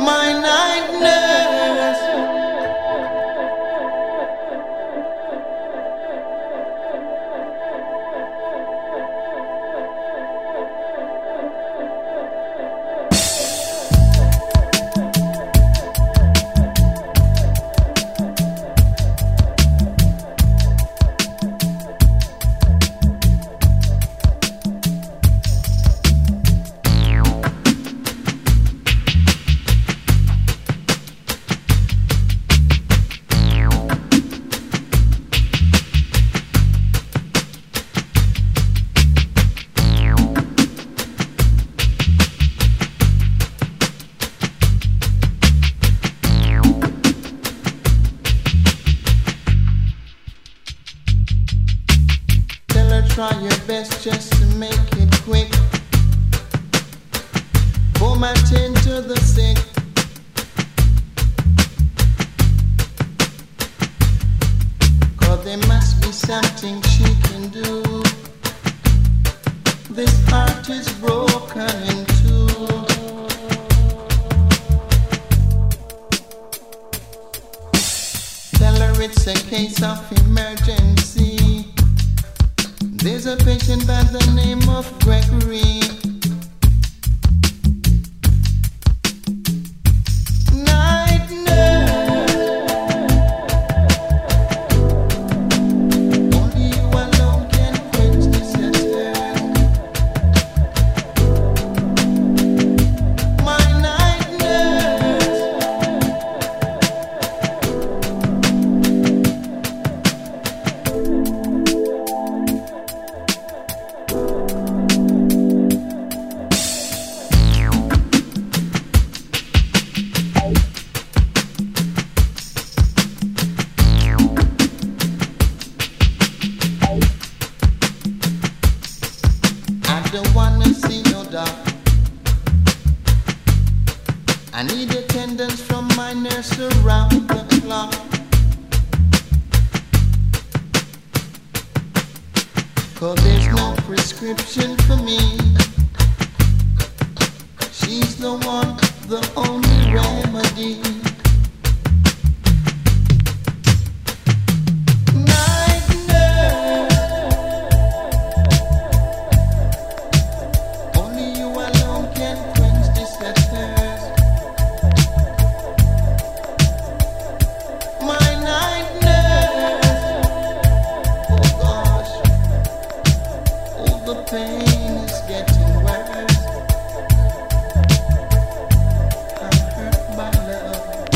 my night nurse. Try your best just to make it quick. Pour my tin to the sick. Cause there must be something she can do. This heart is broken in two. Tell her it's a case of emergency. There's a patient by the name of Gregory. Night nurse, only you alone can quench this thirst. My night nurse, don't wanna see no doubt. I need attendance from my nurse around the clock. Cause there's no prescription for me. She's the one, the only remedy. The pain is getting worse. I'm hurt by love.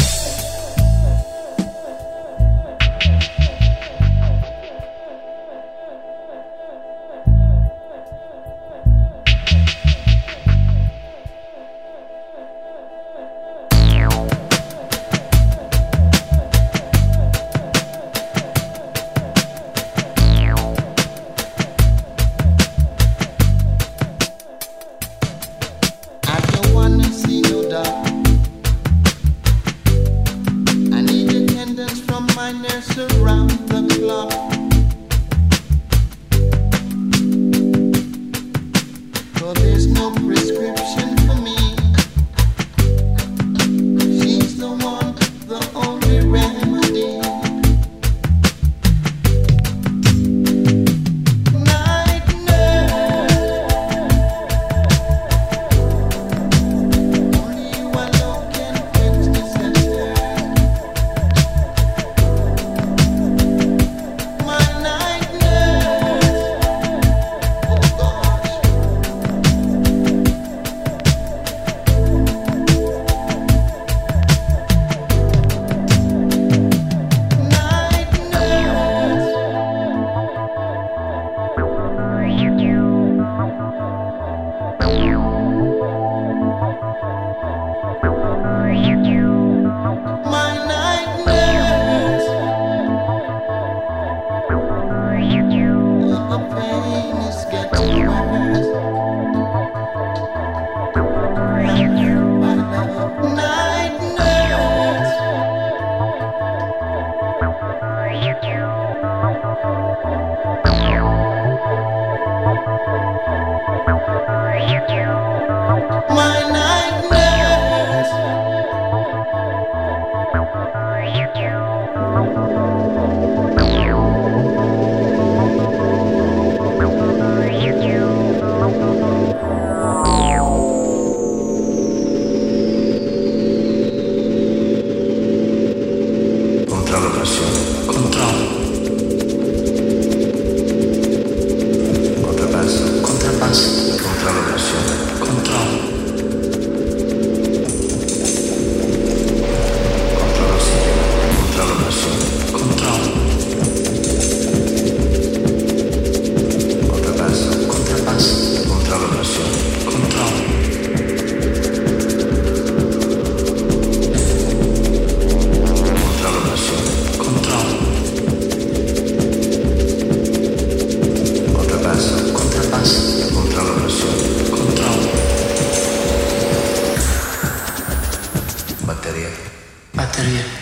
Batterie.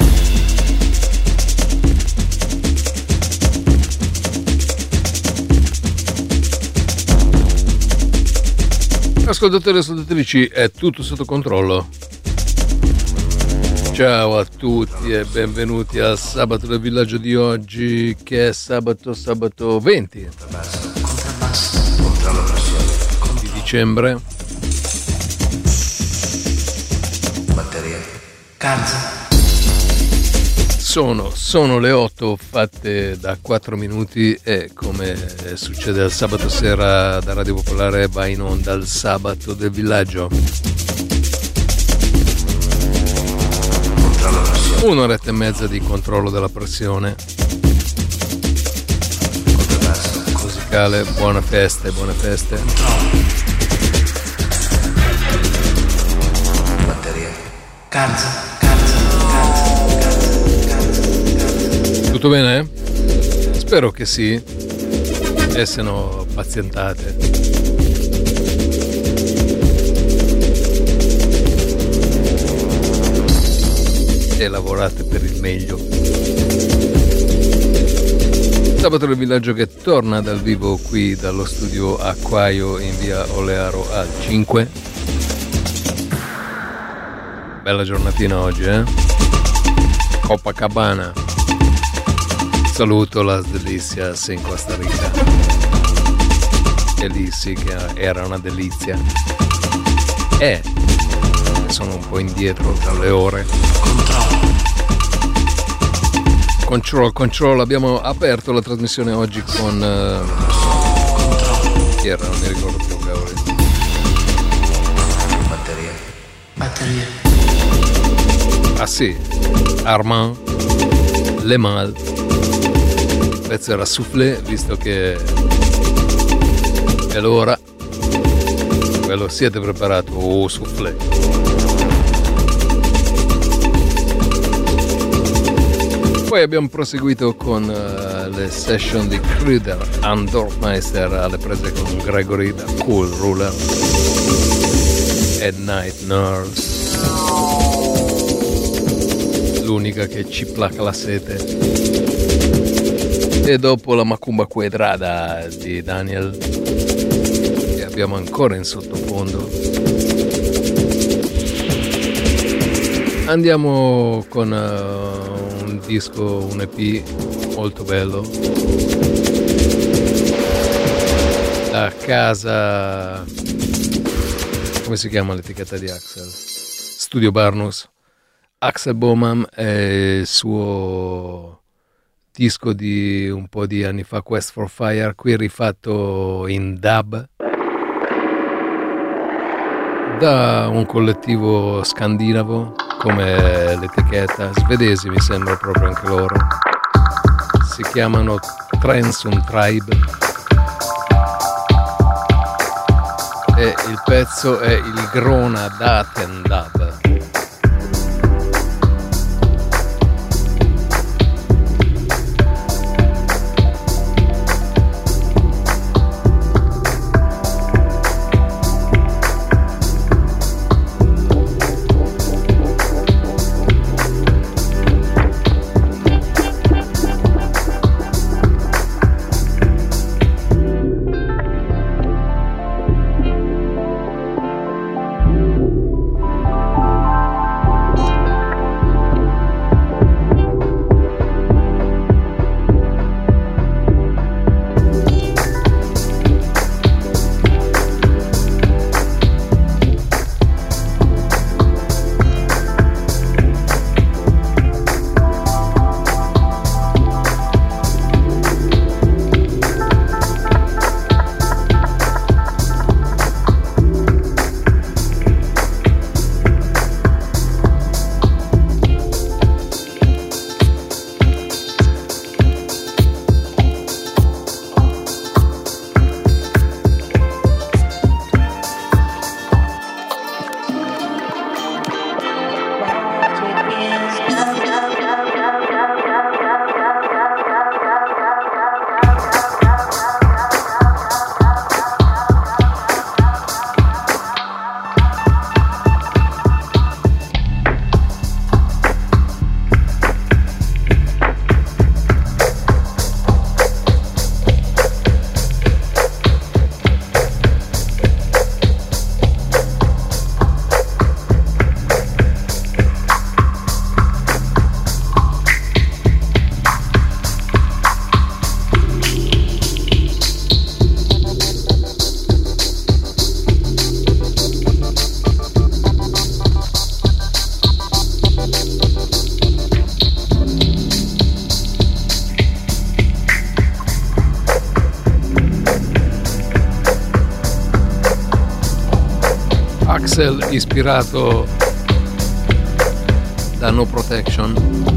Ascoltatori e ascoltatrici, è tutto sotto controllo. Ciao a tutti e benvenuti al sabato del villaggio di oggi, che è sabato 20 di dicembre. Batterie. Canza. Sono le 8 fatte da 4 minuti e, come succede al sabato sera da Radio Popolare, va in onda il sabato del villaggio. Un'oretta e mezza di controllo della pressione musicale. Buone feste. Batterie. Canza. Tutto bene? Spero che sì, e se no pazientate. E lavorate per il meglio. Sabato del villaggio che torna dal vivo qui dallo studio Acquaio in via Olearo al 5. Bella giornatina oggi, Copacabana. Saluto las delicias in Costa Rica. E lì sì che era una delizia. Sono un po' indietro tra le ore. Control. Abbiamo aperto la trasmissione oggi con chi era? Non mi ricordo più, cavoli. Batterie. Ah sì, Armand Lemal. Il pezzo era Soufflé, visto che è l'ora. Quello, siete preparati? Oh, Soufflé. Poi abbiamo proseguito con le session di Krüder and Dorfmeister alle prese con Gregory da Cool Ruler e Night Nurse, l'unica che ci placa la sete. E dopo la Macumba Quadrada di Daniel, che abbiamo ancora in sottofondo. Andiamo con un disco, un EP molto bello. La casa, come si chiama l'etichetta di Axel? Studio Barnus. Axel Boman e il suo disco di un po' di anni fa, Quest for Fire, qui rifatto in dub da un collettivo scandinavo come l'etichetta, svedesi mi sembra proprio anche loro, si chiamano Trensum Tribe e il pezzo è il Grona Daten Dub. Axel, ispirato da No Protection,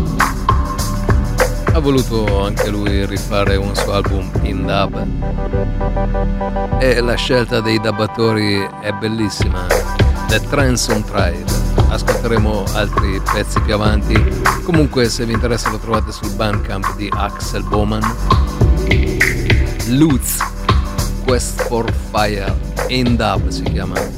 ha voluto anche lui rifare un suo album in dub e la scelta dei dubbatori è bellissima. The Trance on Trial. Ascolteremo altri pezzi più avanti. Comunque, se vi interessa, lo trovate sul Bandcamp di Axel Boman. Lutz Quest for Fire in dub si chiama.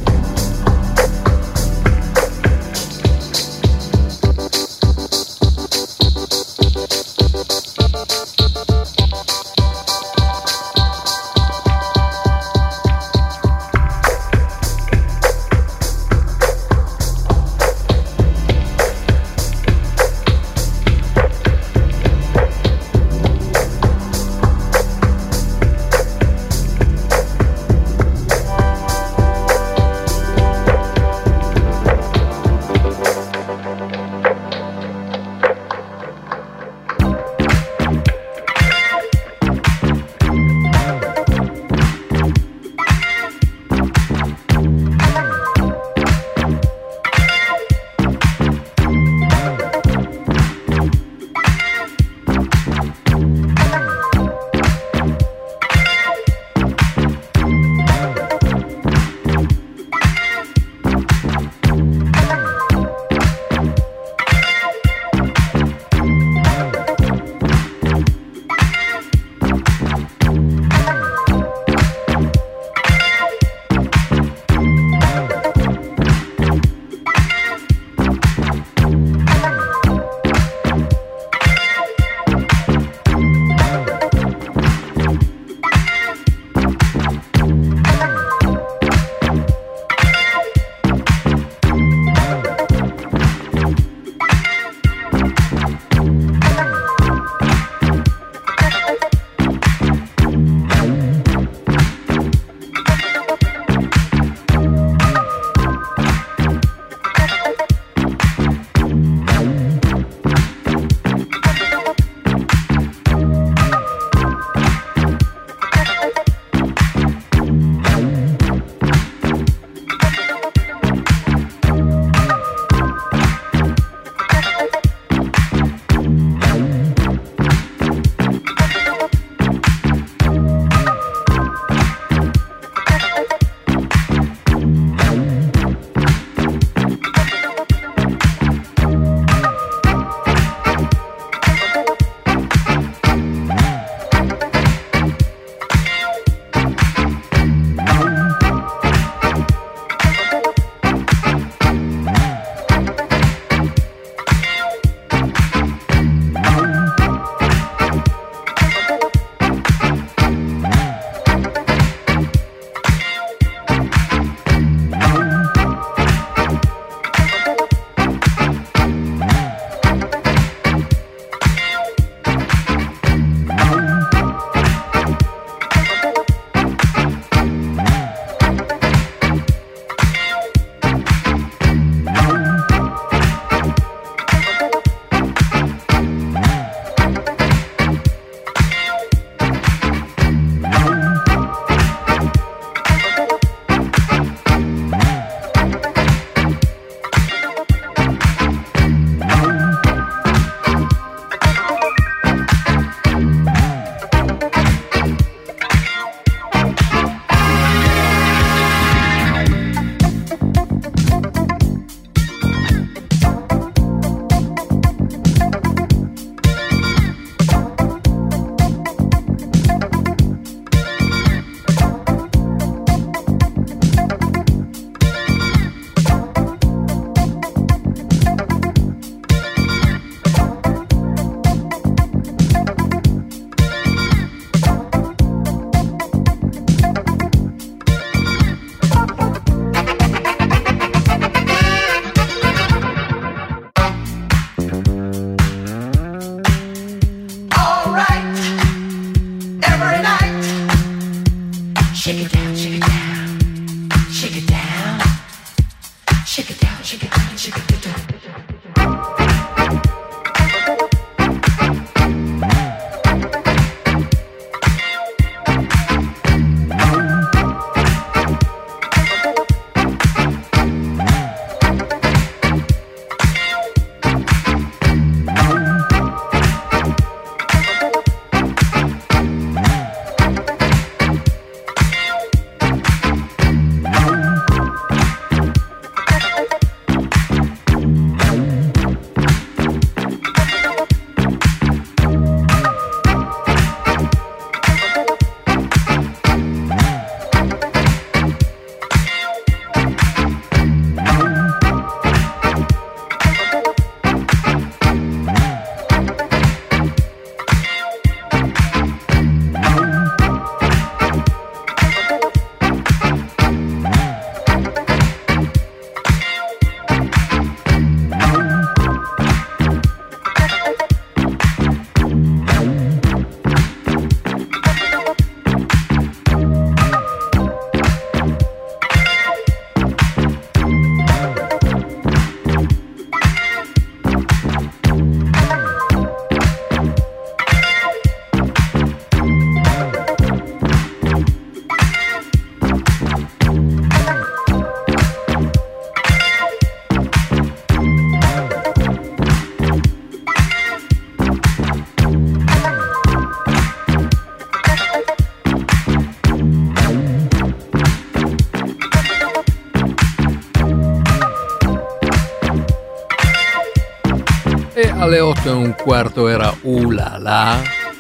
E alle 8:15 era Ooh La La,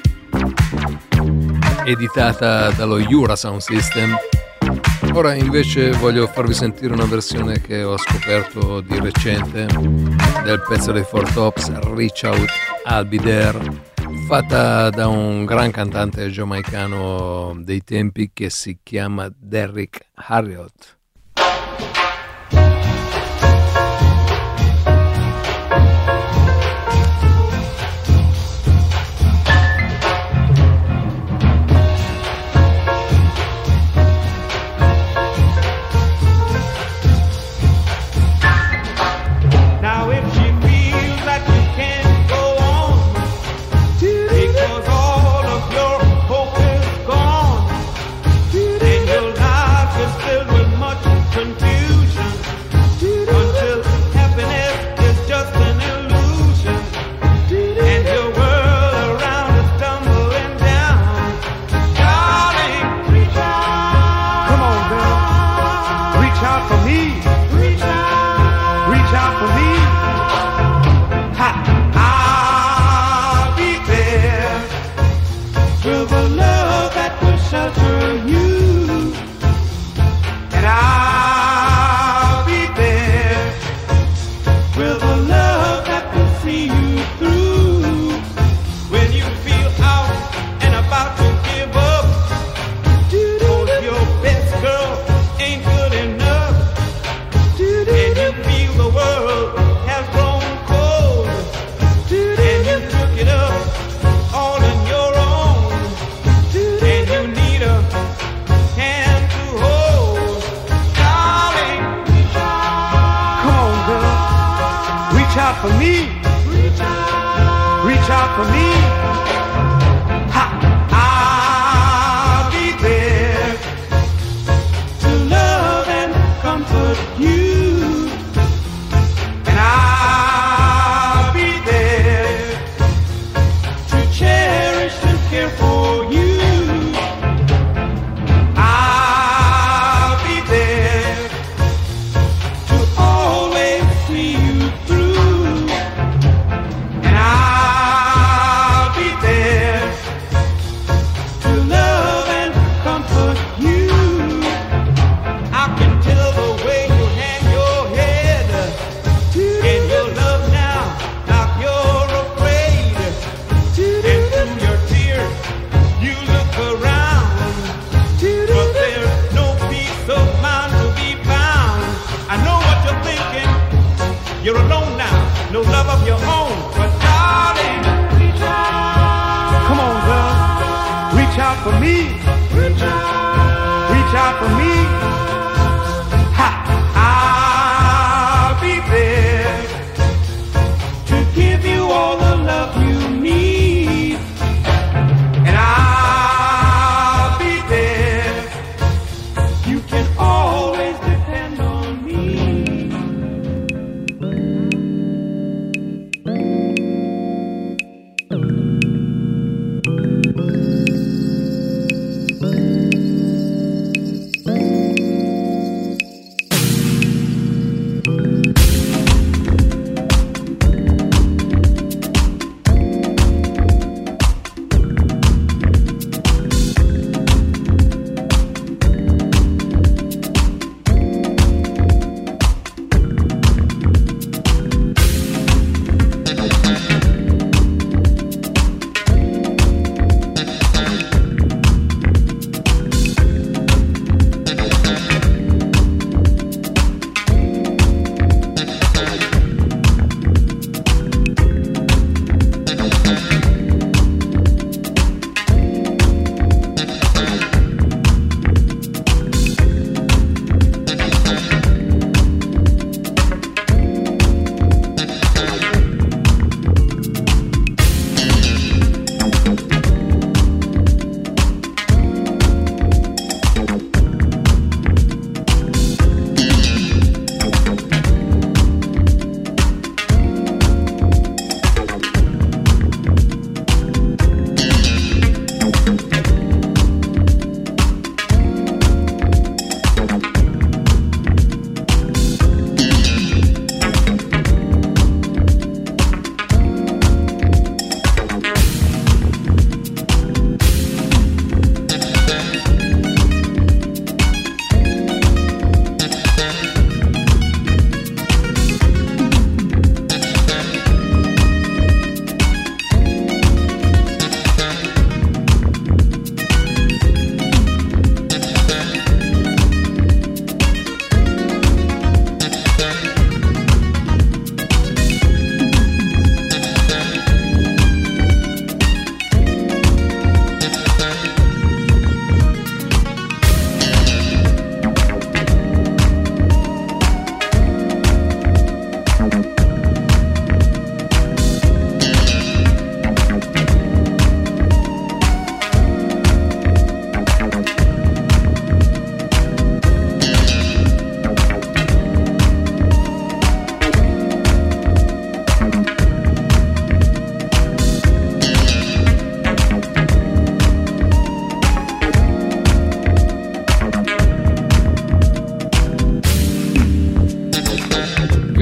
editata dallo Jura Sound System. Ora invece voglio farvi sentire una versione che ho scoperto di recente del pezzo dei Four Tops, Reach Out, I'll Be There, fatta da un gran cantante giamaicano dei tempi che si chiama Derrick Harriott.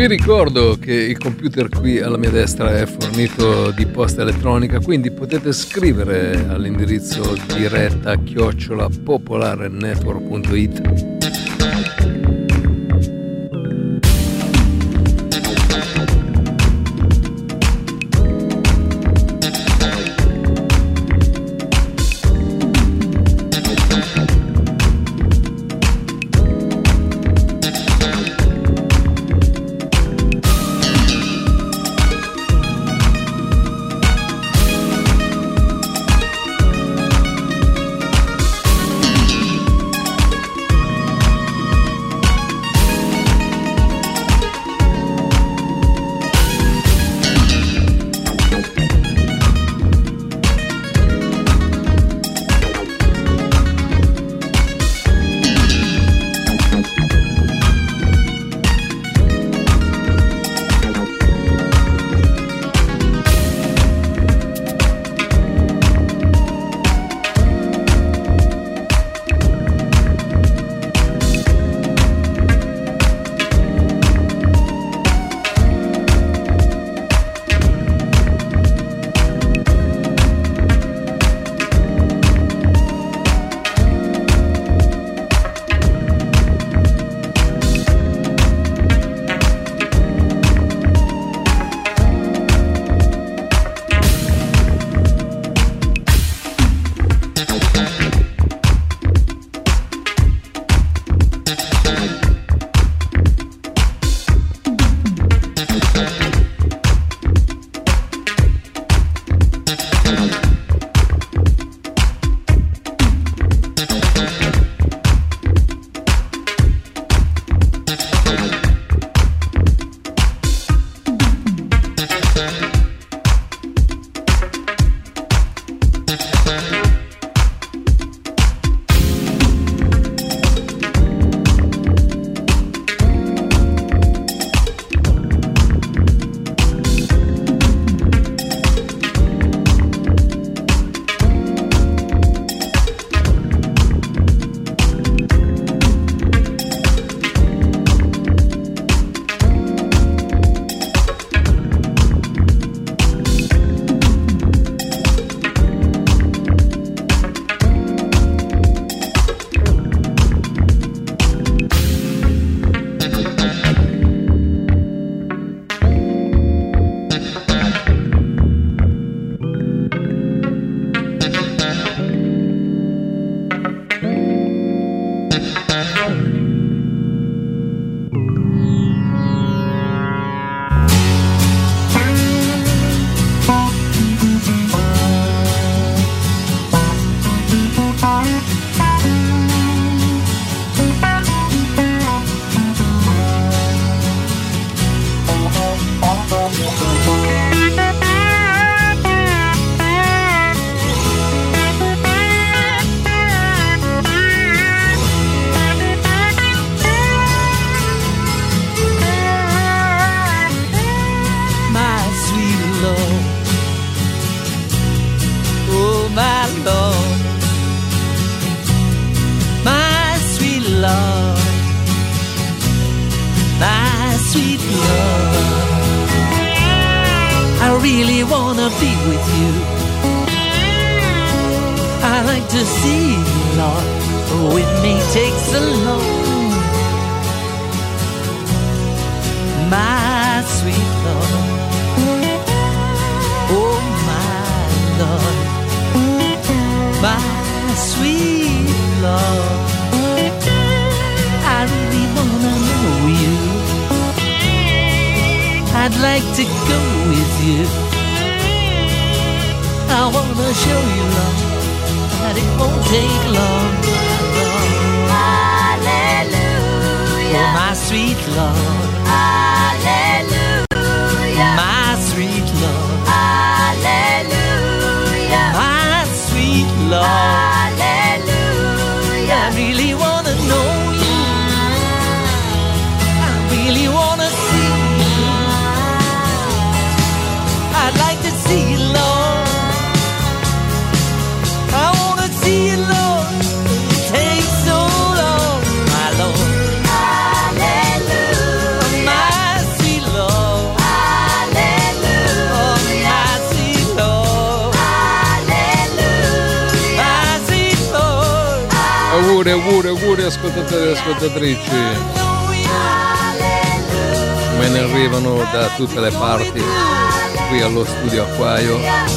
Vi ricordo che il computer qui alla mia destra è fornito di posta elettronica, quindi potete scrivere all'indirizzo diretta@popolarenetwork.it. really wanna be with you. I like to see you, Lord, but with me takes so long. My sweet Lord, oh my Lord, my sweet Lord, I really wanna know you. I'd like to go with you. I wanna show you, Lord, that it won't take long. Hallelujah. Oh, my sweet Lord. Hallelujah. My sweet Lord. Hallelujah. My sweet Lord. Hallelujah. I really wanna know you. I really wanna see you. I'd like to see you, Lord. I wanna see you, Lord. It takes so long, my Lord. Hallelujah. My auguri ascoltatori e ascoltatrici. Me ne arrivano da tutte le parti qui allo studio Acquaio.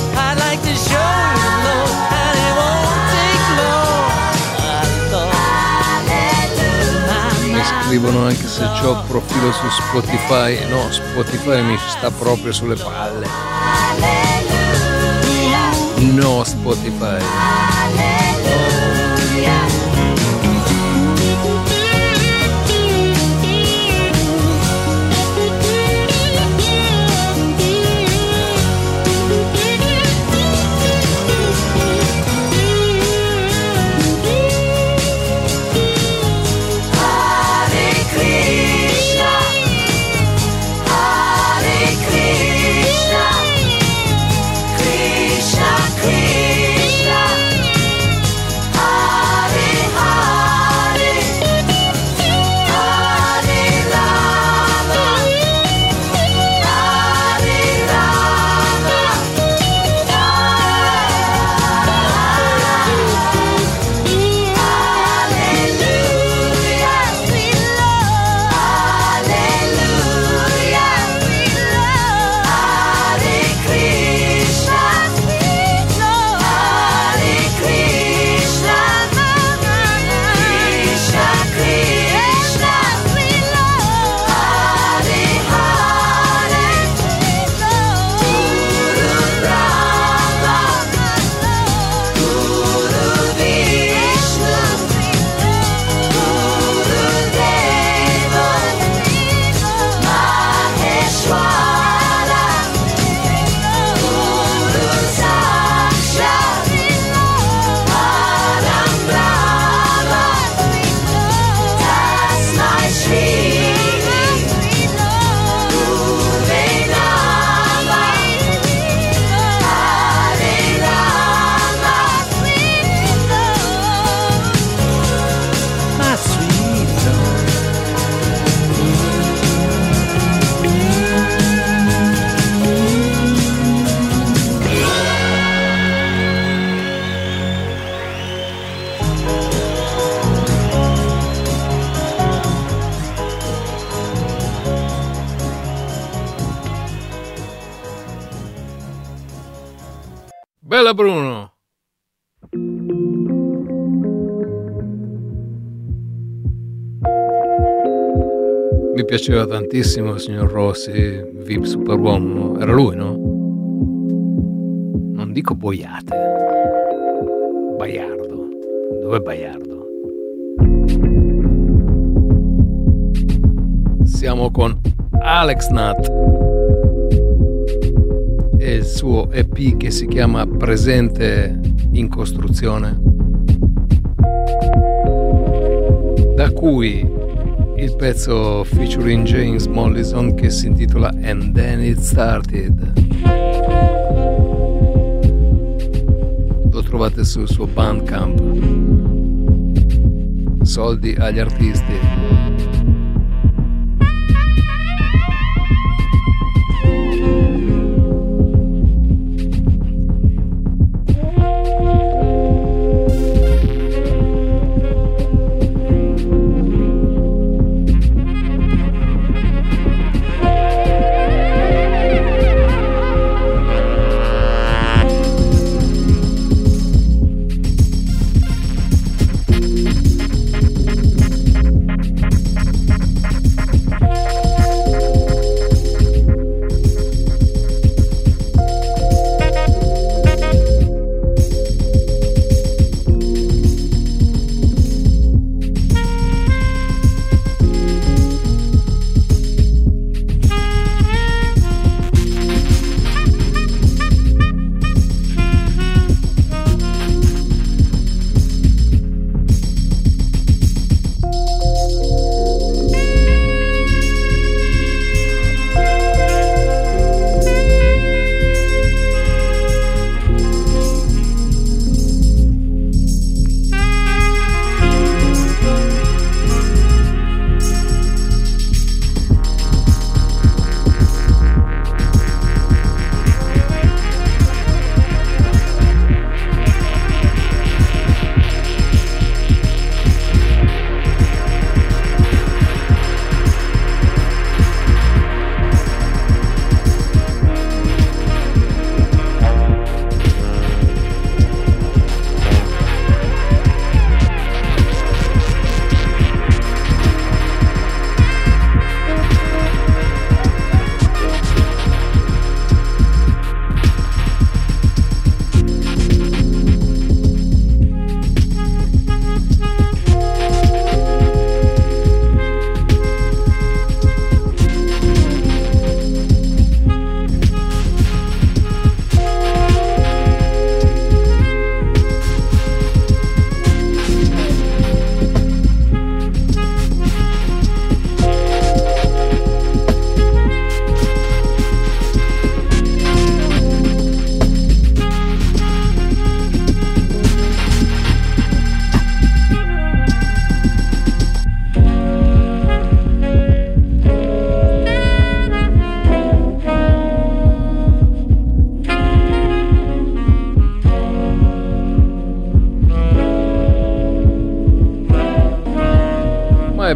Mi scrivono anche se c'ho profilo su Spotify. No, Spotify mi sta proprio sulle palle. No, Spotify. Bella Bruno. Mi piaceva tantissimo il signor Rossi, VIP Superuomo. Era lui, no? Non dico boiate. Baiardo. Dov'è Baiardo? Siamo con Alex Nat e il suo EP che si chiama Presente in costruzione, da cui il pezzo featuring James Mollison che si intitola And Then It Started. Lo trovate sul suo Bandcamp. Soldi agli artisti.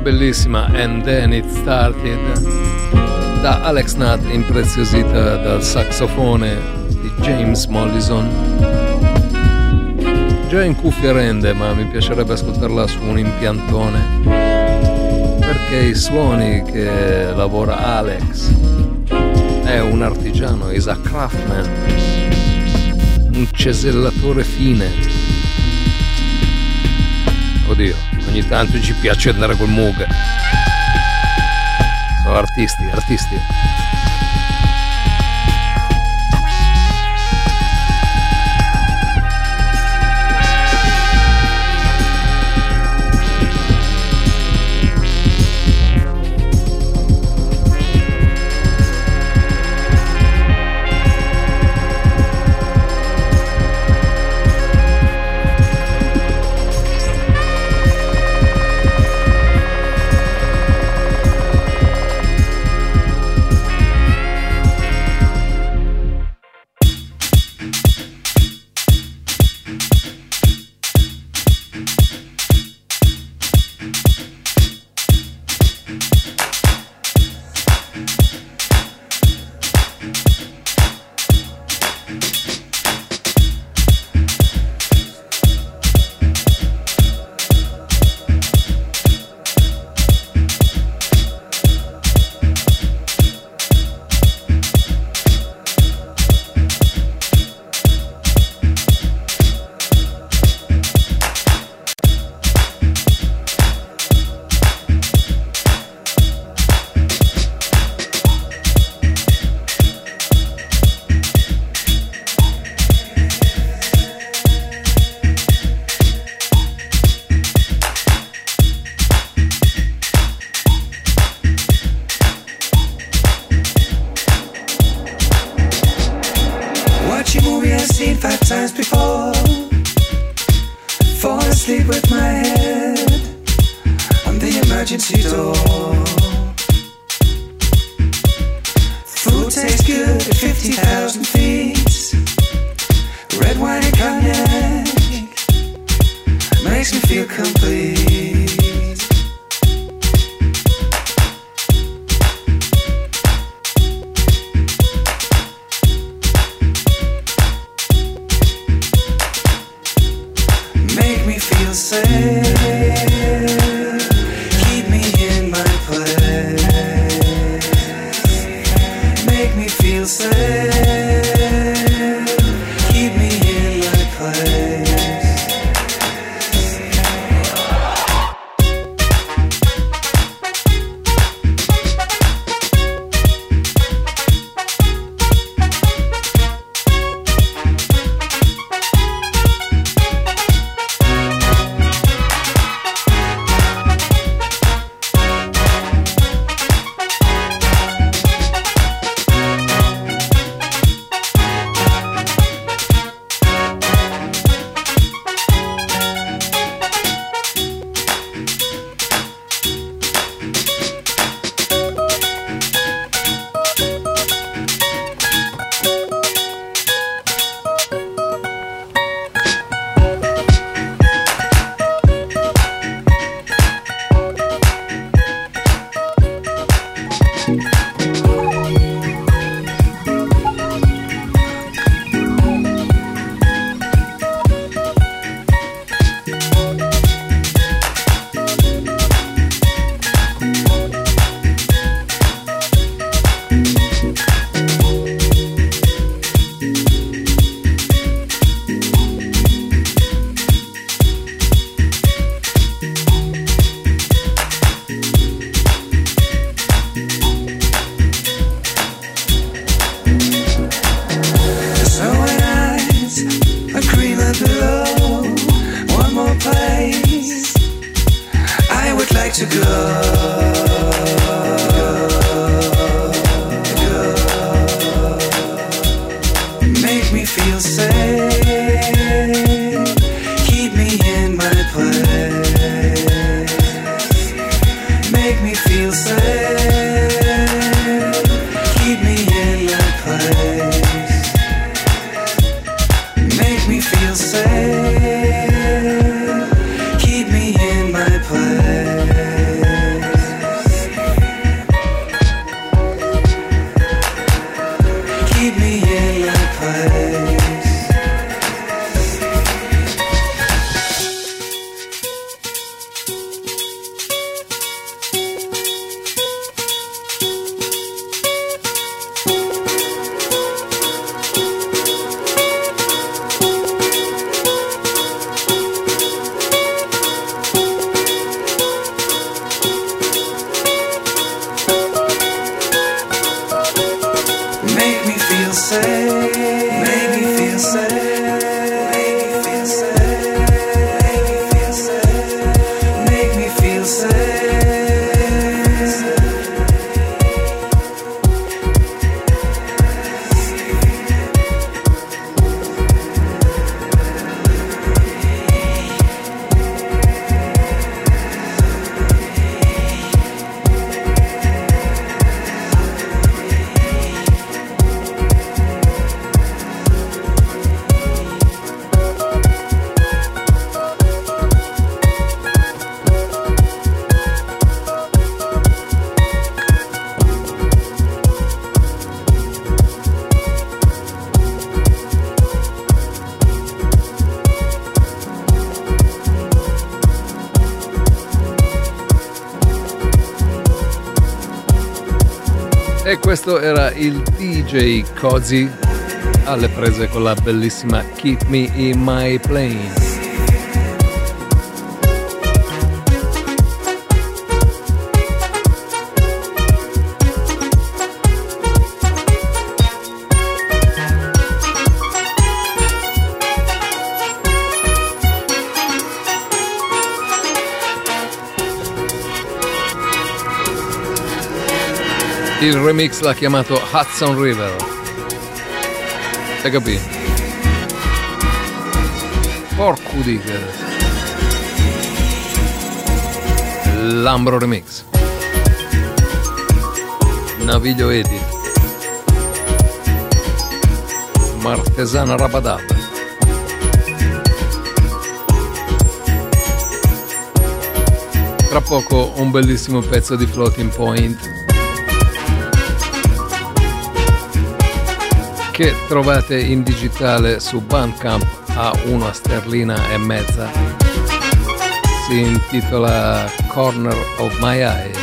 bellissima And Then It Started da Alex Nutt, impreziosita dal saxofone di James Mollison. Già in cuffia rende, ma mi piacerebbe ascoltarla su un impiantone, perché i suoni che lavora Alex è un artigiano, is a craftsman, un cesellatore fine. Oddio, ogni tanto ci piace andare col Moog. Sono artisti. keep me in my place. E questo era il DJ Cozy alle prese con la bellissima Keep Me in My Plane. Il remix l'ha chiamato Hudson River. Hai capito? Porco dica. L'Ambro remix. Naviglio Edit. Martesana Rabadaba. Tra poco un bellissimo pezzo di Floating Point che trovate in digitale su Bandcamp a 1 sterlina e mezza. Si intitola Corner of My Eye.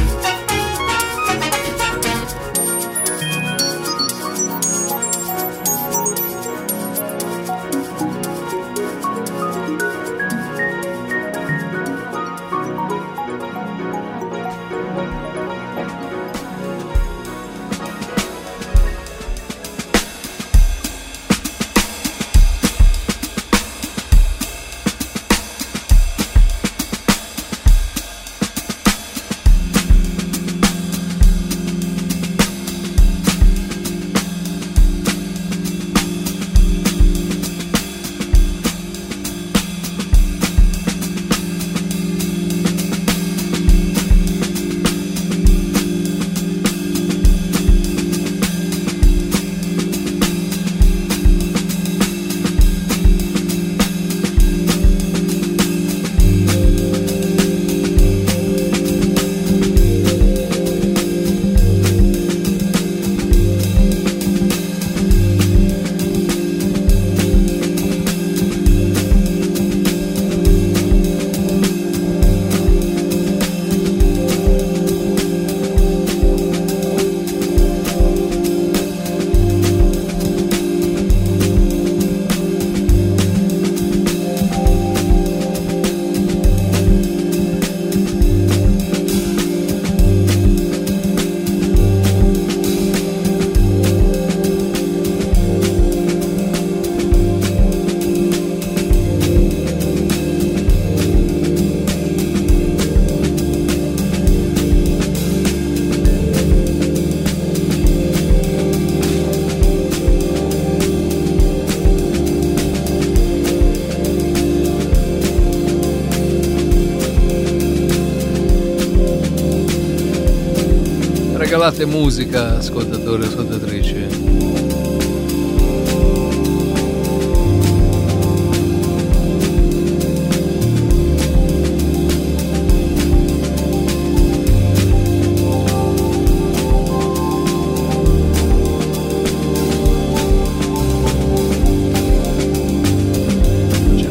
Regalate musica, ascoltatori e ascoltatrici.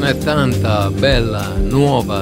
ce n'è tanta bella, nuova.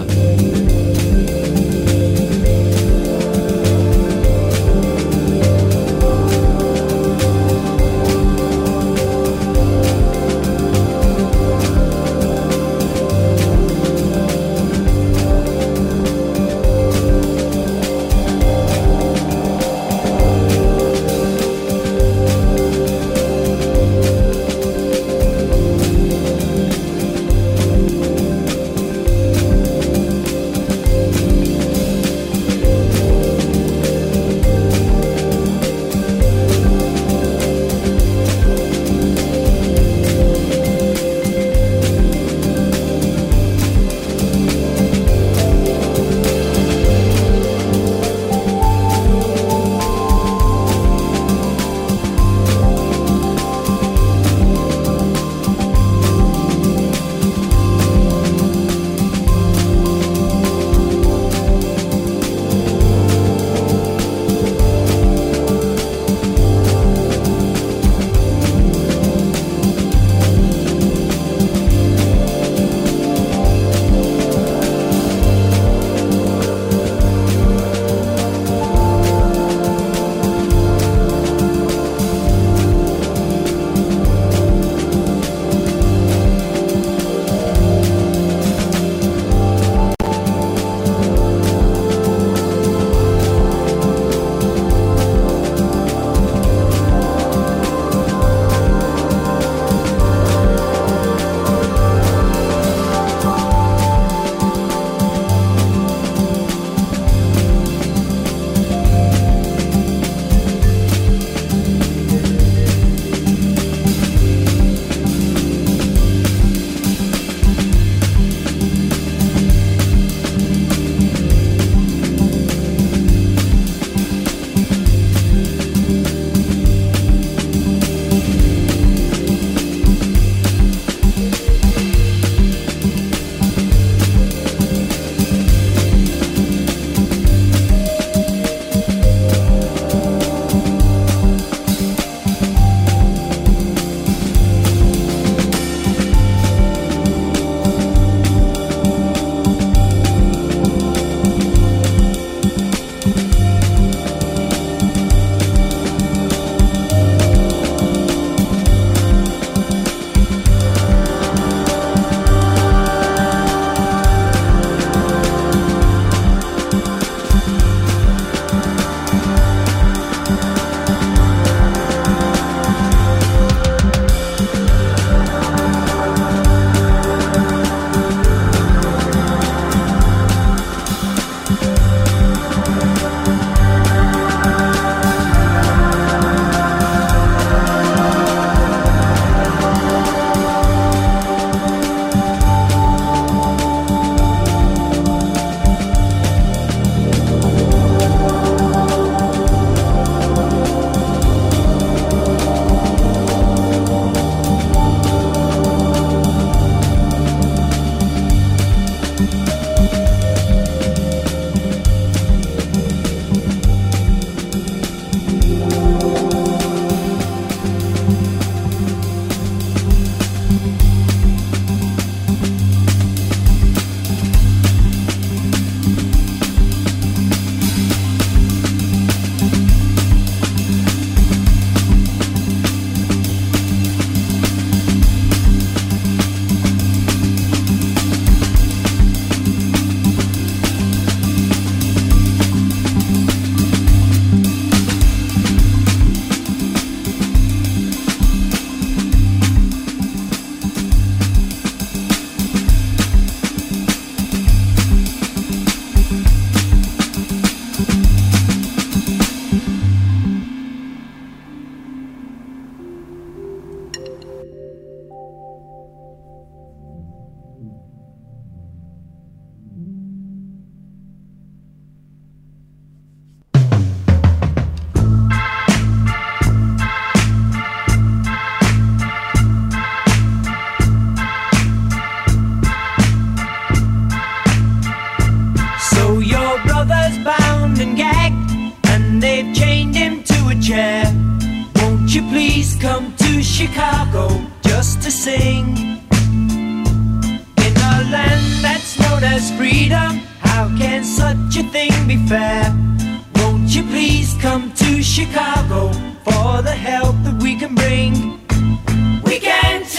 Chicago just to sing in land that's known as freedom. How can such a thing be fair? Won't you please come to Chicago for the help that we can bring? We can change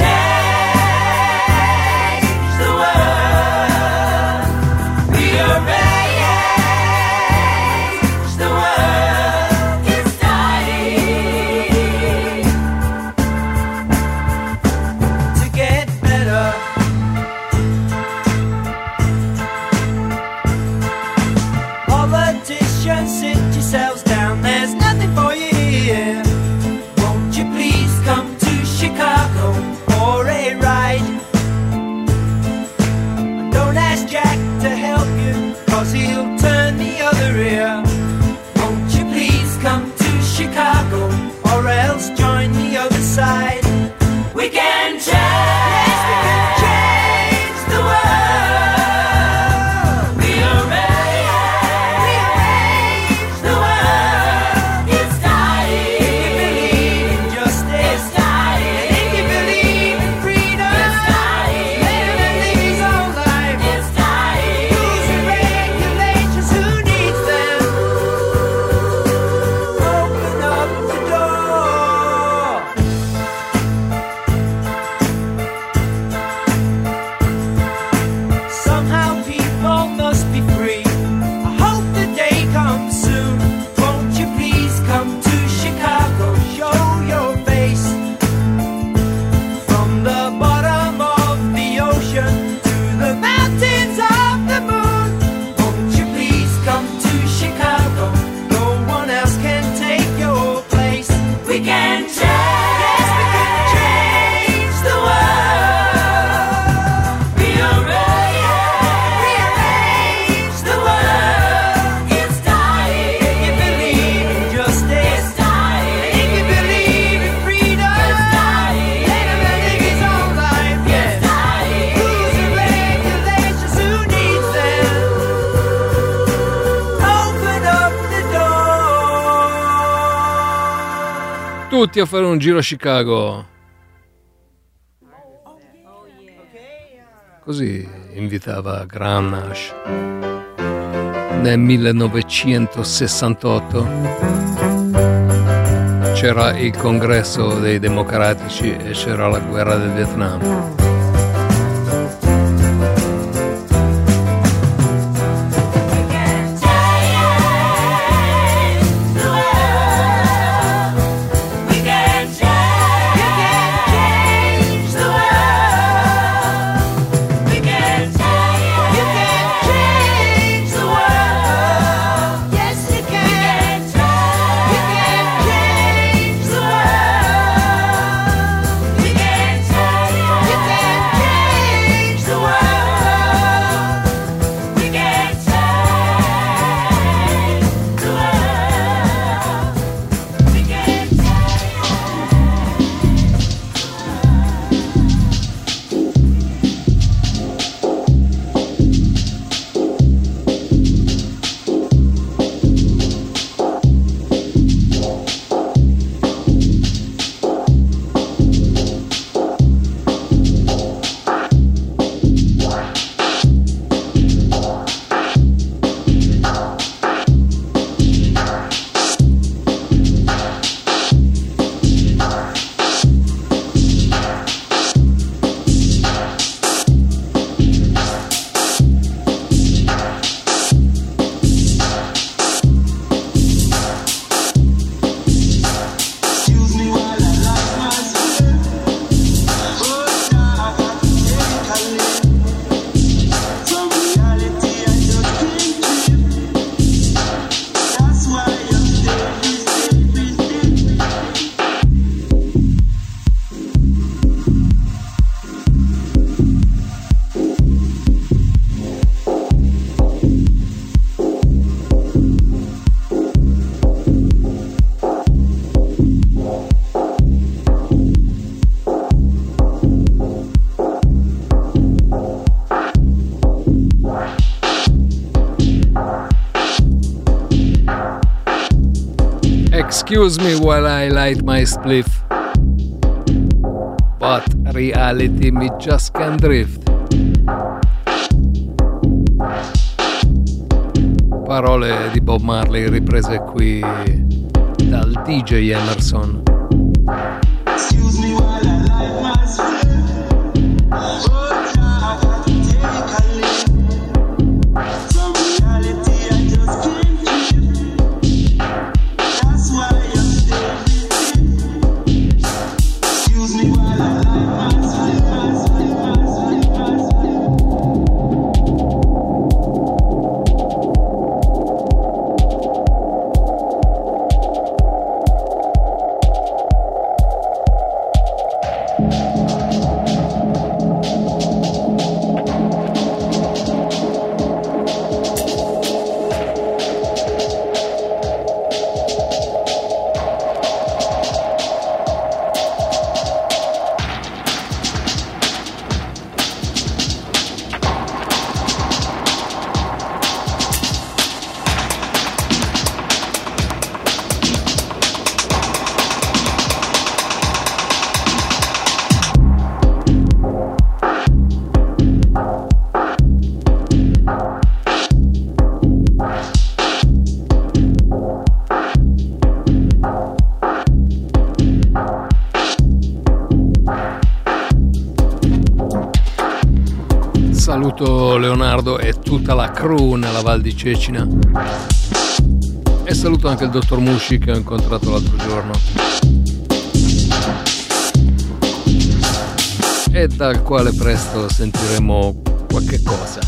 the world. Rearrange the world. It's dying to get better. Politicians, sit yourselves down. There's nothing for you here. Won't you please come to Chicago for a ride? Don't ask Jack to help you, 'cause he'll turn the other ear. Won't you please come to Chicago, or else join the other side? We can change, yes, we can change the world. Rearrange the world. It's dying. If you believe in justice, it's dying. If you believe in freedom, it's dying. Live and live his own life, it's dying. Rules and regulations, who needs them? Open up the door. Somehow people must be free. I hope the day comes soon. Won't you please come to Chicago, show your face? From the bottom of the ocean to the mountains of the moon. Won't you please come to Chicago? No one else can take your place. We can change, yes, we can change the world. Rearrange the world. It's dying. If you believe in justice, it's dying. If you believe in freedom, it's dying. Let him live his own life, yeah. It's dying. Rules and regulations, who needs them? Open up the door. Tutti a fare un giro a Chicago. Così invitava Graham Nash nel 1968. C'era il congresso dei democratici e c'era la guerra del Vietnam. Excuse me while I light my spliff, but reality me just can drift. parole di Bob Marley riprese qui dal DJ Emerson. Excuse me while I light my spliff. Oh, I got to take a lift. From reality I just can't keep. That's why I'm still with. Excuse me while I light my spliff. Saluto Leonardo e tutta la crew nella Val di Cecina e saluto anche il dottor Musci che ho incontrato l'altro giorno e dal quale presto sentiremo qualche cosa.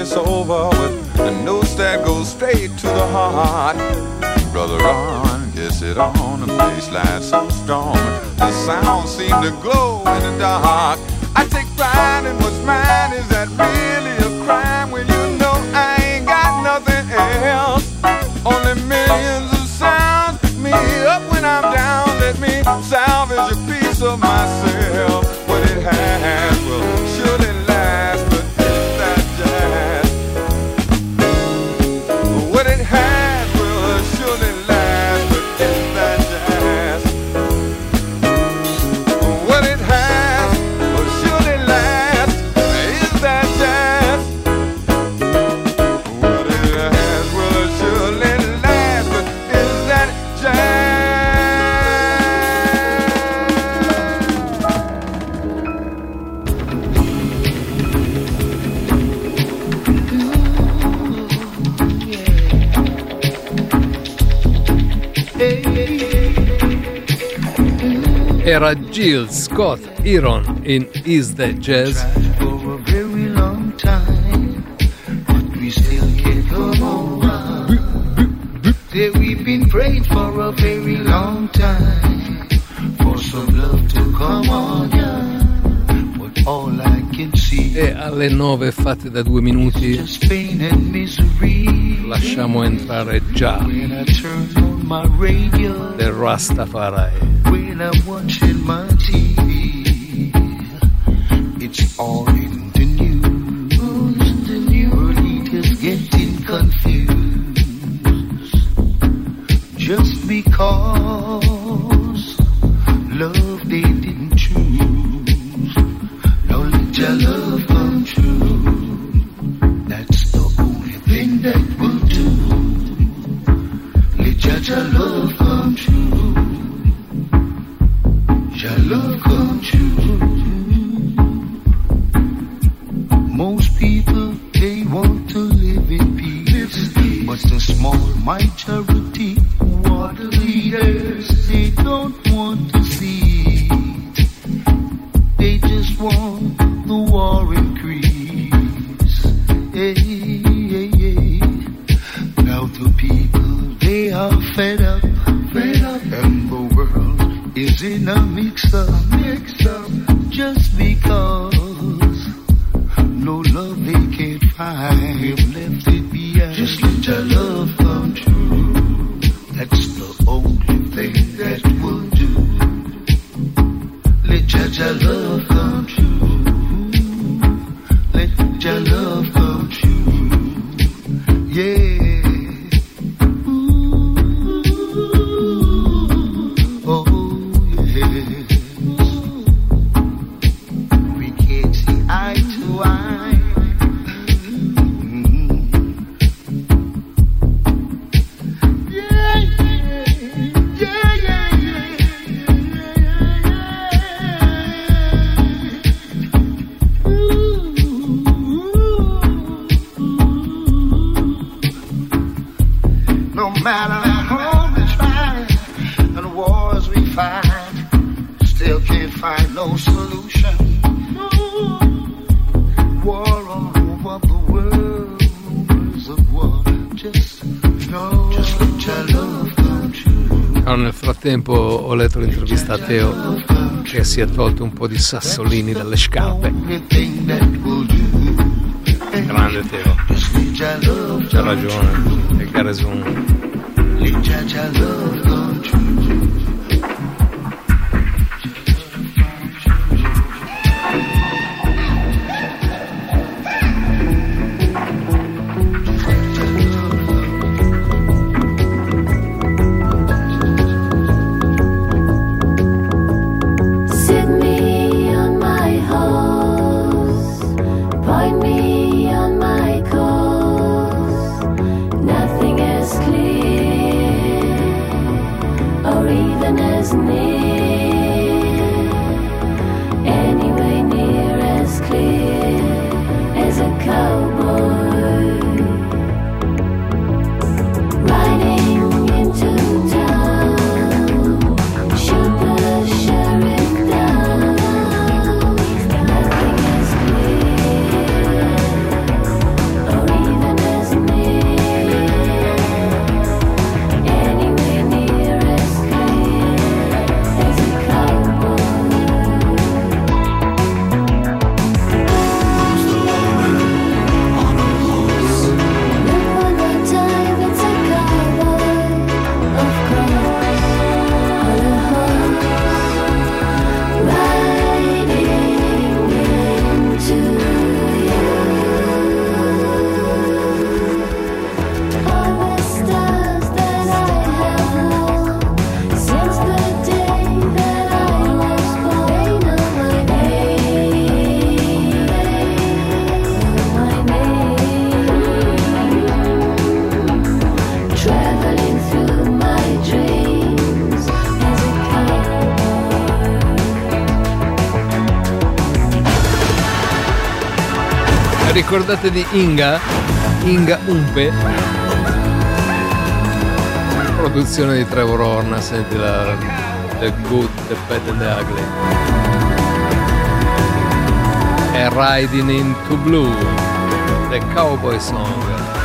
it's over with the notes that go straight to the heart. Brother Ron gets it on, the bass line so strong, the sound seem to glow in the dark. I take pride in what's mine. Is that really a crime when you know I ain't got nothing else? Only millions of sounds pick me up when I'm down. Let me salvage a piece of myself. What it has will surely last, but it's that jazz. What it has will surely last, but it's that jazz. What it has will surely last, is that jazz. What it has will surely last, but is that jazz. Era Jill Scott Heron in Is That Jazz. For a very long time, but we still can't come over. Say we've been praying for a very long time, for some love to come on, but all I can see E alle 9 fatte da 2 minuti is pain and misery. lasciamo entrare già When I turn on my radio, del Rastafari. when I'm watching my TV, it's all in the news. The world leaders getting confused just because love they didn't choose. Now let your love come true. That's the only thing that will do. Let your love come true. Your love come true. Most people, they want to live in peace, but the small majority, what the leaders, they don't want to see. They just want the war increase. Hey, hey, hey. Now the people, they are fed up, and the world is in a mix-up, just because no love they can't find. We've left it behind. Just let your love come true. That's the only thing that will do. Let your love come true. Let your love come true. Yeah. No matter how hard we try and the wars we fight, still can't find no solution. War all over the world, rumors of war. Just let your love come true. Allora, nel frattempo ho letto l'intervista a Teo che si è tolto un po' di sassolini dalle scarpe. Grande Teo, c'ha ragione, e Gareson. Let your love come true. Sit me on my horse, point me on my course. Nothing is clear. to you. All the stars that I have known since the day that I was born, they know my name, traveling through my dreams as a cowboy. Ricordate di Inga Umpe, produzione di Trevor Horn, senti The Good, The Bad and The Ugly. E Riding into Blue, The Cowboy Song.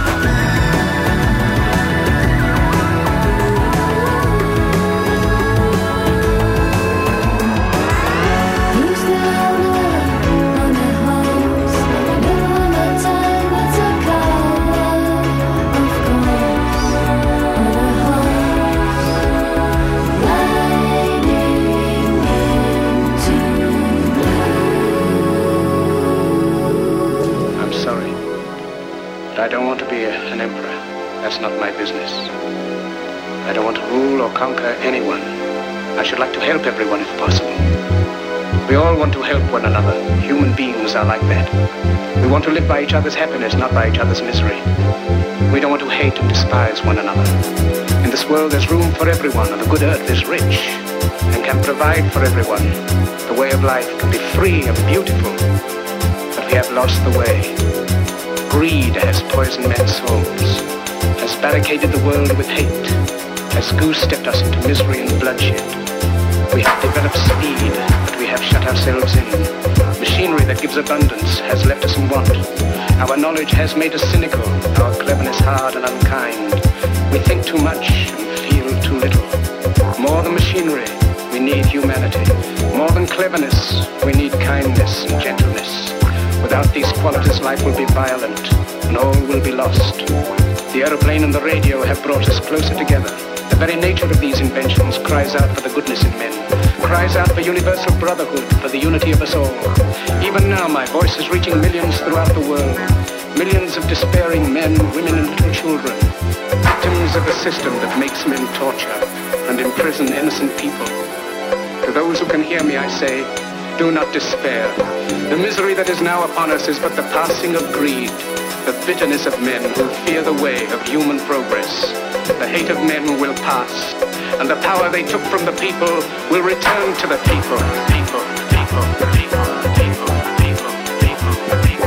Who's the owner on the horse? Live on a time it's a cowboy, of course. On a horse, riding into blue. I'm sorry, but I don't want to be an emperor. That's not my business. I don't want to rule or conquer anyone. I should like to help everyone if possible. We all want to help one another. Human beings are like that. We want to live by each other's happiness, not by each other's misery. We don't want to hate and despise one another. In this world there's room for everyone, and the good earth is rich and can provide for everyone. The way of life can be free and beautiful, but we have lost the way. Greed has poisoned men's souls, has barricaded the world with hate, has goose-stepped us into misery and bloodshed. We have developed speed, but we have shut ourselves in. Machinery that gives abundance has left us in want. Our knowledge has made us cynical, our cleverness hard and unkind. We think too much and feel too little. More than machinery, we need humanity. More than cleverness, we need kindness and gentleness. Without these qualities, life will be violent, and all will be lost. The aeroplane and the radio have brought us closer together. The very nature of these inventions cries out for the goodness in men, cries out for universal brotherhood, for the unity of us all. Even now, my voice is reaching millions throughout the world. Millions of despairing men, women, and little children. Victims of the system that makes men torture and imprison innocent people. To those who can hear me, I say, do not despair. The misery that is now upon us is but the passing of greed, the bitterness of men who fear the way of human progress. The hate of men will pass, and the power they took from the people will return to the people. People, people, people, people, people, people, people,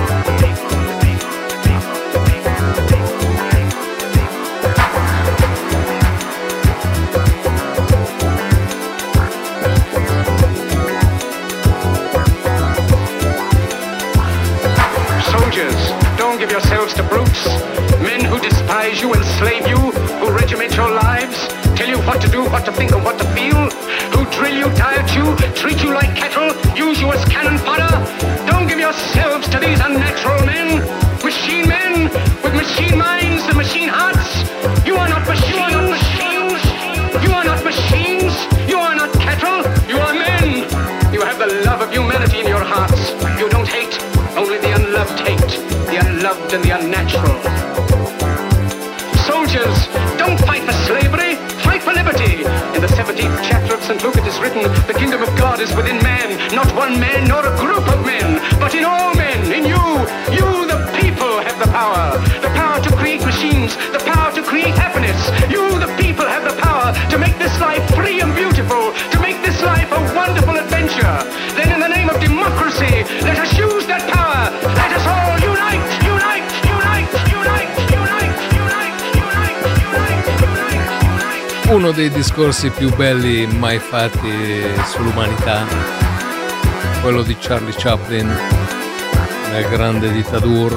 Soldiers, don't give yourselves to brutes, men who despise you, enslave you, who regiment your lives, tell you what to do, what to think, and what to feel, who drill you, diet you, treat you like cattle, use you as cannon fodder. Don't give yourselves to these unnatural men, machine men with machine minds and machine hearts. You are not machines. You are not machines. You are not cattle. You are men. You have the love of humanity in your hearts. You don't hate, only the unloved hate, the unloved and the unnatural. Soldiers, don't fight for slavery, fight for liberty. In the 17th chapter of St. Luke it is written, the kingdom of God is within man, not one man nor a group of men, but in all men, in you. You, the people, have the power to create machines, the power to create happiness. You, the people, have the power to make this life free and beautiful, to make this life a wonderful adventure. Then in the name of democracy, let us use that power. Let us all unite, unite, unite, unite, unite, unite, unite, unite, unite, unite. Uno dei discorsi più belli mai fatti sull'umanità, quello di Charlie Chaplin nel Grande Ditadur,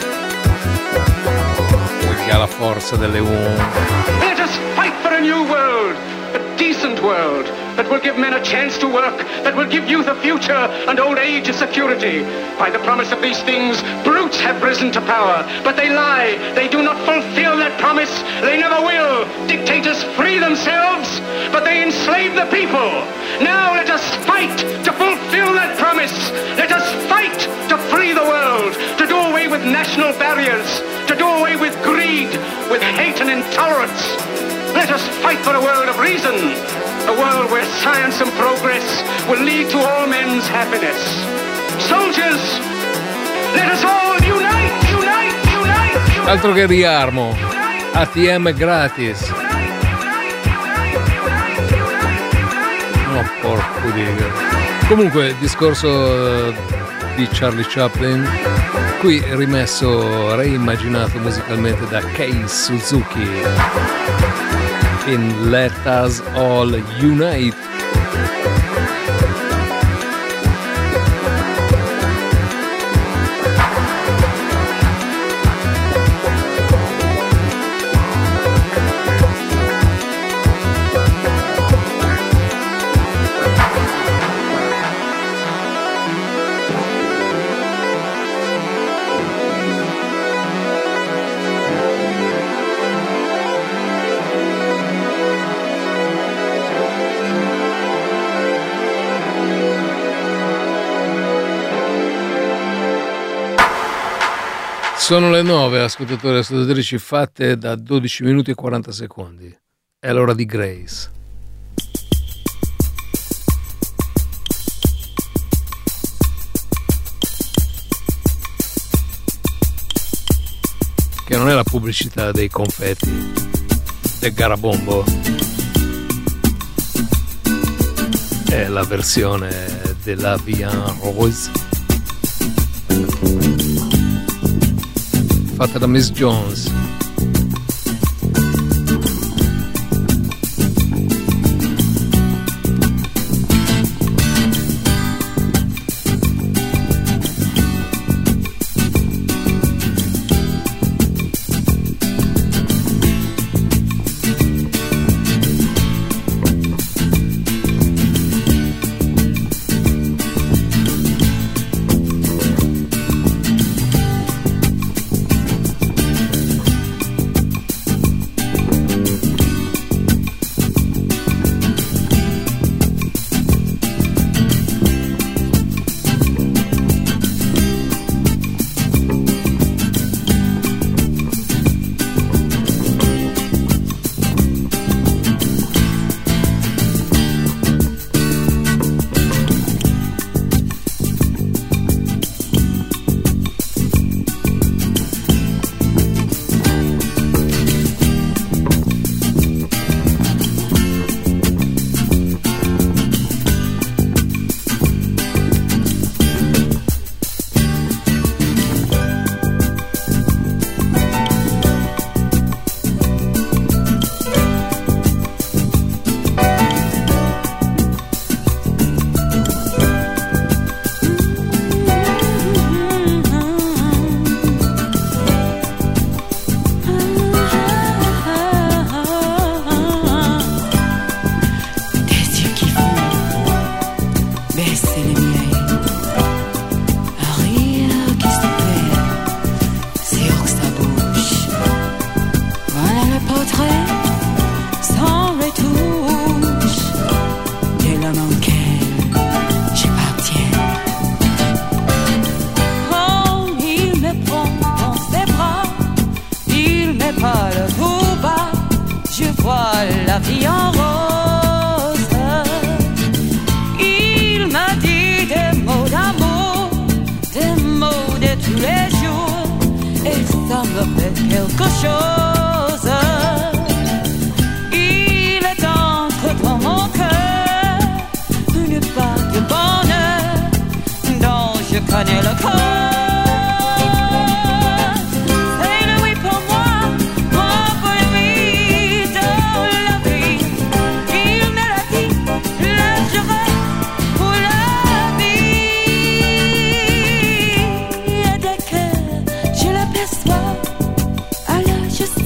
che ha la forza delle unghie. Let us fight for a new world, a decent world, that will give men a chance to work, that will give youth a future and old age a security. By the promise of these things, brutes have risen to power, but they lie. They do not fulfill that promise. They never will. Dictators free themselves, but they enslave the people. Now let us fight to fulfill that promise. Let us fight to free traditional barriers, to do away with greed, with hate and intolerance. Let us fight for a world of reason, a world where science and progress will lead to all men's happiness. Soldiers, let us all unite, unite, unite, unite. Altro che riarmo, ATM gratis. No, porco dico. Comunque il discorso di Charlie Chaplin, qui rimesso, reimmaginato musicalmente da Kei Suzuki in Let Us All Unite. Sono le 9, ascoltatori e ascoltatrici, fatte da 12 minuti e 40 secondi. È l'ora di Grace. Che non è la pubblicità dei confetti del Garabombo, è la versione della Vie en Rose fatta da Miss Jones. Just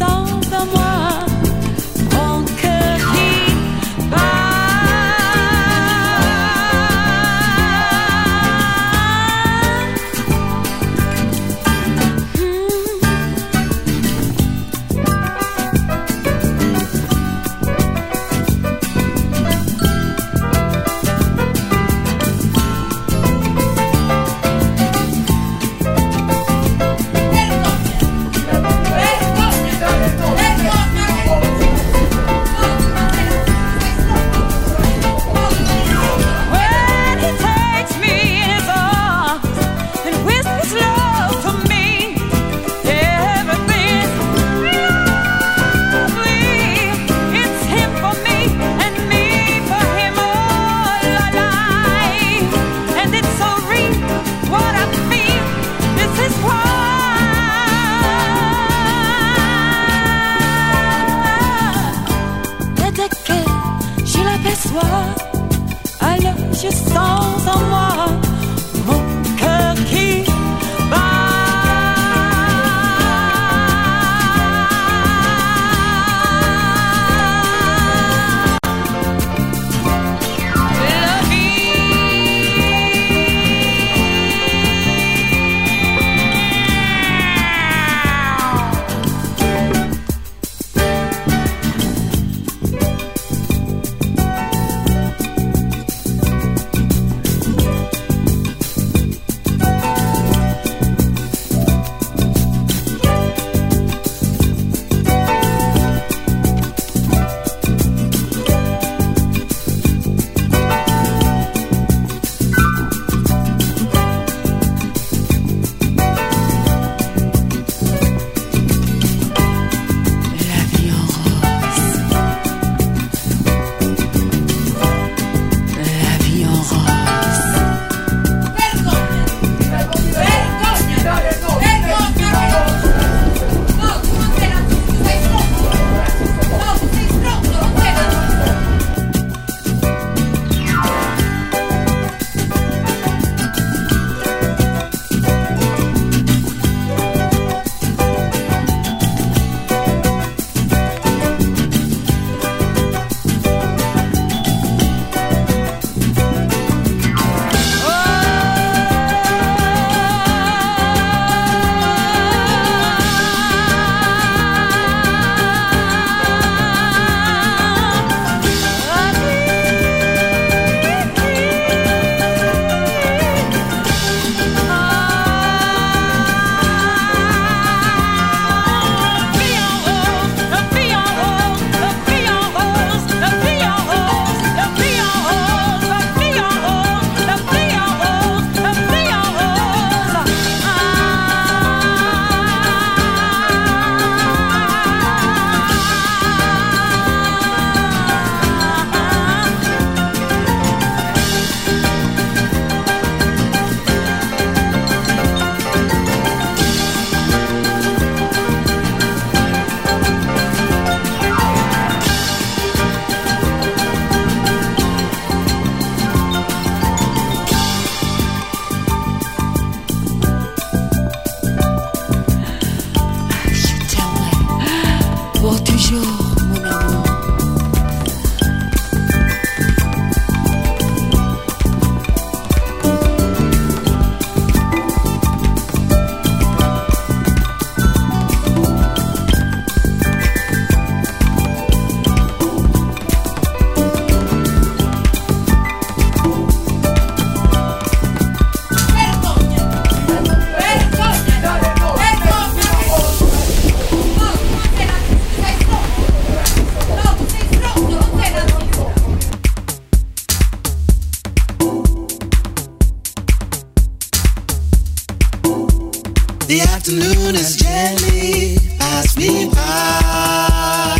The afternoon is gently passed me by.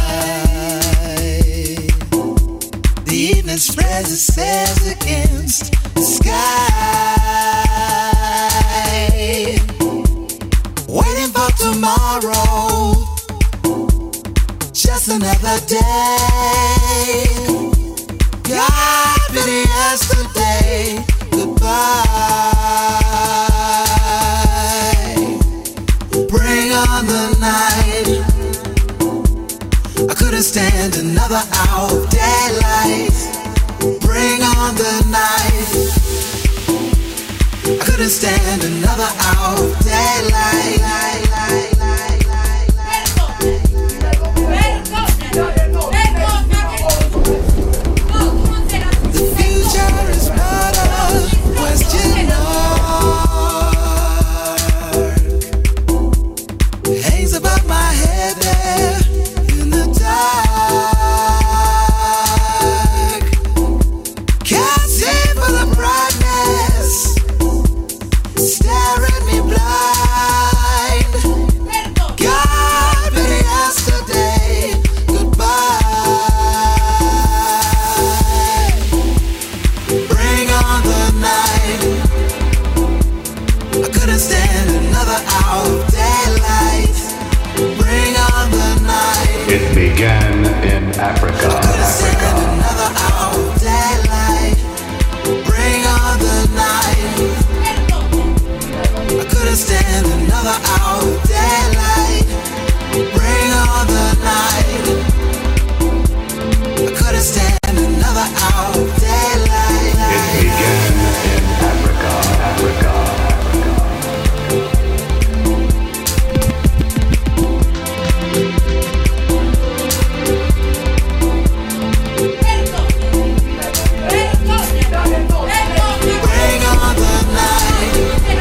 The evening spreads its sails against the sky. Waiting for tomorrow, just another day. God pity yesterday, goodbye. Bring on the night. I couldn't stand another hour of daylight. Bring on the night. I couldn't stand another hour of daylight. The future is but a question mark. Hangs above my head there in the dark. Can't see for the brightness, staring me blind. God pity yesterday, goodbye. Bring on the night. I couldn't stand another hour of daylight. Bring on the night. It began in Africa. Another hour of daylight. Bring on the night. I couldn't stand another hour of daylight. Bring on the night. I couldn't stand another hour of daylight. It began in Africa. Bring on the night.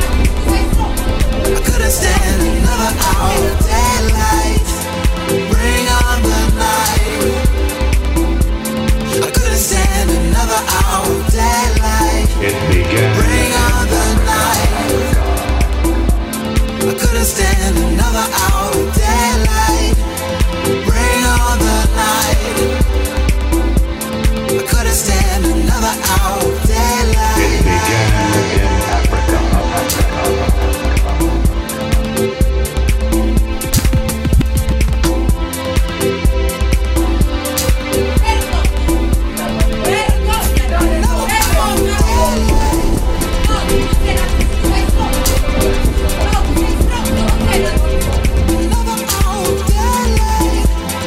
I couldn't stand another hour of daylight. Bring on the night. I couldn't stand another hour of daylight. It began. Bring on the night. I couldn't stand another hour of daylight. Bring on the night. I couldn't stand another hour of daylight. It began in Africa. Another hour of daylight.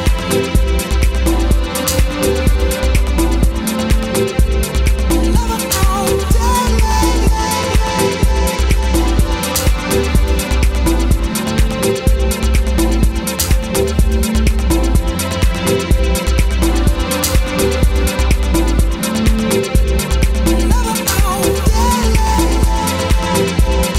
Another hour of daylight. Another hour of daylight.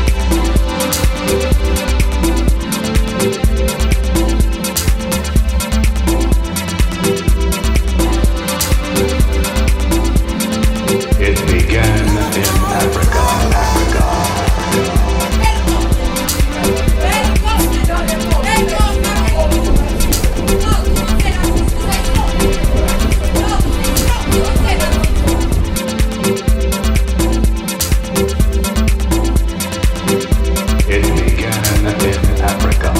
It began in Africa. It began in Africa.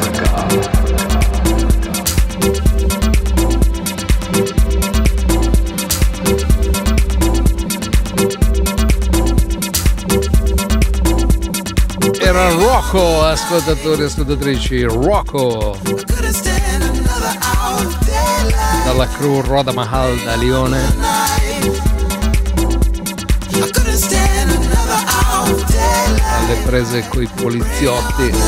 Era Rocco, ascoltatori e ascoltatrici, Rocco I couldn't stand another hour of daylight. dalla crew Roda Mahal da Lione. I couldn't stand another hour of daylight. Alle prese coi poliziotti. I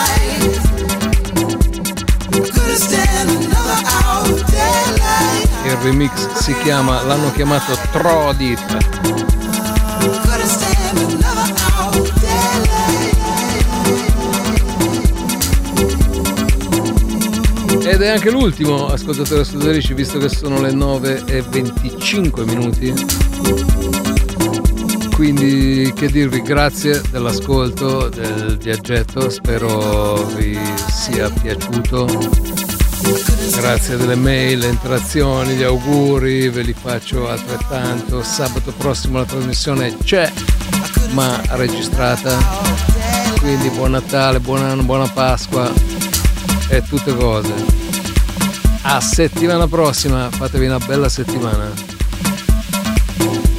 couldn't stand another hour of daylight. Il remix si chiama, l'hanno chiamato Trodip. Couldn't stand another hour of daylight. Ed è anche l'ultimo, ascoltatori e ascoltatrici, visto che sono le 9:25 minuti. Quindi che dirvi, grazie dell'ascolto del viaggetto, spero vi sia piaciuto. Grazie delle mail, le interazioni, gli auguri, ve li faccio altrettanto. Sabato prossimo la trasmissione c'è, ma registrata. Quindi buon Natale, buon anno, buona Pasqua e tutte cose. A settimana prossima, fatevi una bella settimana.